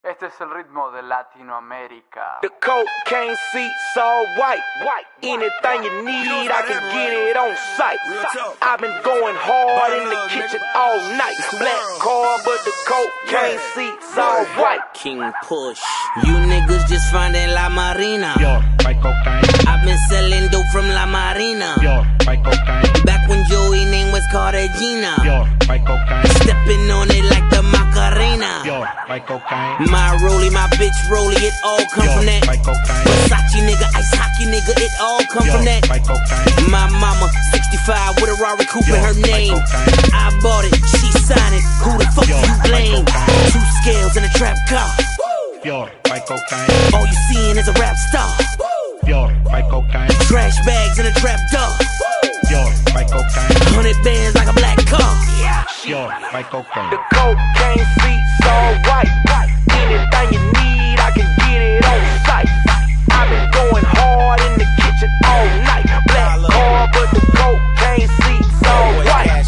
Este es el ritmo de Latinoamérica. The cocaine seats all white. Anything you need, I can get it on site. I've been going hard in the kitchen all night. Black car, but the cocaine seats all white. King Push. You niggas just finding La Marina. Yo, my cocaine. I've been selling dope from La Marina. Yo, my cocaine. Back when Joey name was Cartagena. Yo, my cocaine. Stepping on it like the Macarena. Yo, my cocaine. My rollie, my bitch rollie, it all come Yo, from that. my cocaine. Versace nigga, ice hockey nigga, it all come Yo, from that. my cocaine. My mama, 65 with a Rari coupe Yo, in her my name. cocaine. I bought it, she signed it. Who the fuck Yo, you my blame? cocaine. 2 scales in a trap car. Yo, my cocaine. All you seeing is a rap star. Yo, my cocaine. Trash bags in a trap door. Yo, my cocaine. 100 bands like a black car. Yo, my cocaine. The cocaine seats all white. Anything you need, I can get it on site. I've been going hard in the kitchen all night. Black car, but the cocaine seats all white.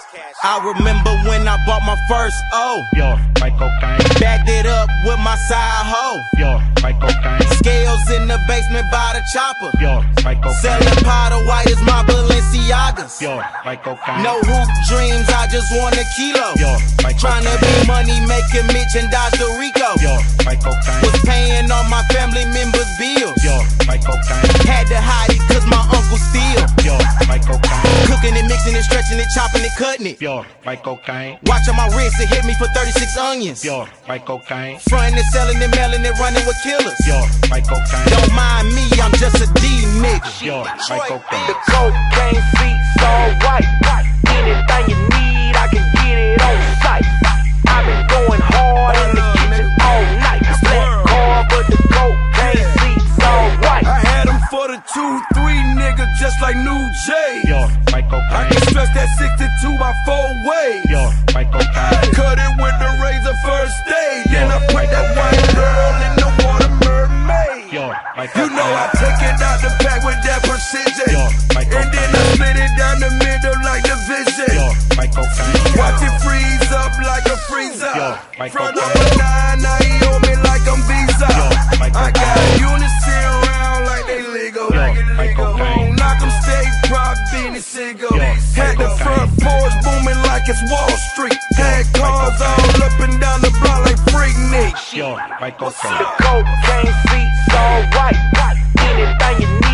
I remember when I bought my first O. Yo, my cocaine. Backed it up with my side hoe. Yo, my cocaine. Scales in the basement by the chopper. Yo, my cocaine. Selling powder white as my Balenciagas. Yo, my cocaine. No hoop dreams, I just want a kilo. Yo, my Tryna cocaine. be money making Mitch and Dodge the Rico. Yo, my cocaine. Was paying all my family members' bills. Yo, my cocaine. Had to hide it cause my uncle steal. Yo, my cocaine. Cooking it, mixing it, stretching it, chopping it, cutting it. Yo, my cocaine. Watching my wrist, it hit me for 36 onions. Yo, my cocaine. Frontin' and selling and mailing and running with killers. Yo, my cocaine. Don't mind me, I'm just a D nigga. Yo, my cocaine. The cocaine seats all white. Anything you need, I can get it on site. I've been going hard in the kitchen all night. Black car, but the cocaine seats all white. I had them for the 2-3 nigga, just like New J. Yo, my I cocaine. can stretch that 62 by 4 ways. Yo, my cocaine. Cut it with the razor first aid. Then I put that white girl in the water mermaid. Yo, my You cocaine. know I take it out the pack with that precision. Yo, my And then I split it down the middle like division. Yo, my cocaine. Watch it freeze up like a freezer. Yo, my Front cocaine. number 9, now he on me like I'm Visa. Yo, my I got cocaine. units sitting around like they legal. Yo, my cocaine. Knock 'em stage prop, beanie single. Yo, Had my the cocaine. front porch booming like it's Wall Street. Had my cars cocaine. all up and down the block like Freaknik. Yo, my The cocaine. cocaine seats all white. Anything you need.